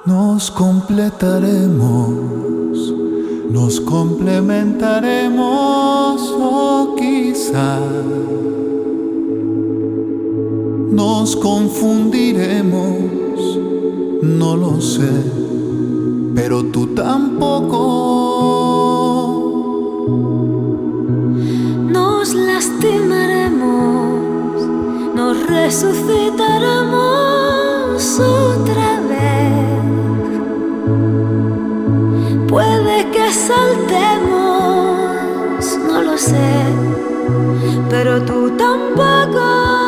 Nos completaremos, nos complementaremos o quizá nos confundiremos, no lo sé, pero tú tampoco. Nos lastimaremos, nos resucitaremos otra vez. Puede que saltemos, no lo sé, pero tú tampoco.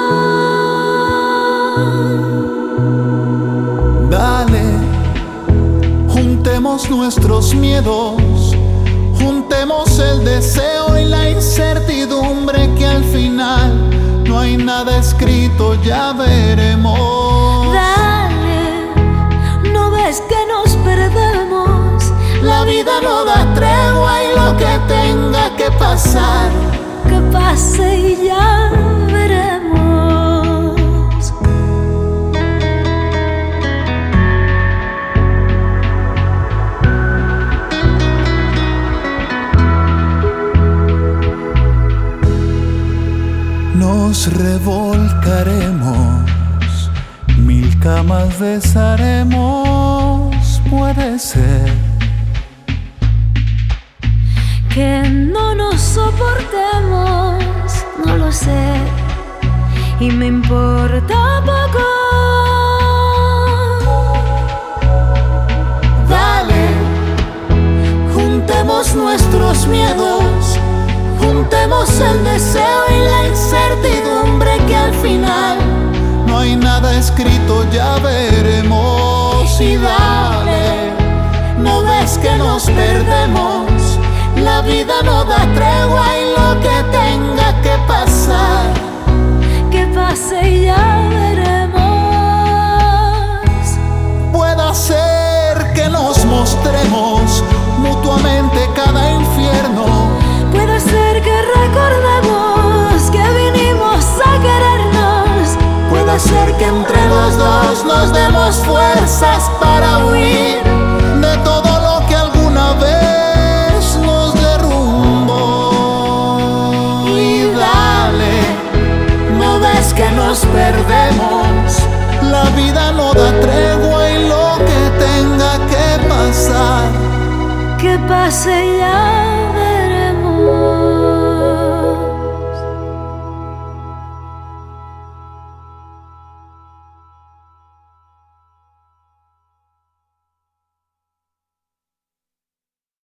Dale, juntemos nuestros miedos, juntemos el deseo y la incertidumbre, que al final no hay nada escrito, ya veremos. Dale, ¿no ves que nos perdemos? La vida no da tregua y lo que tenga que pasar, que pase y ya veremos. Nos revolcaremos, 1000 camas besaremos, puede ser que no nos soportemos, no lo sé, y me importa poco. Dale, juntemos nuestros miedos, juntemos el deseo y la incertidumbre, que al final no hay nada escrito, ya veremos. Y dale, ¿no ves que nos perdemos? La vida no da tregua y lo que tenga que pasar, que pase y ya veremos. puede ser que nos mostremos mutuamente cada infierno. Puede ser que recordemos que vinimos a querernos. Puede ser que entre los dos nos demos fuerzas para huir de todo lo que alguna vez nos derrumbó. Y dale, ¿no ves que nos perdemos? La vida no da tregua y lo que tenga que pasar, Que pase ya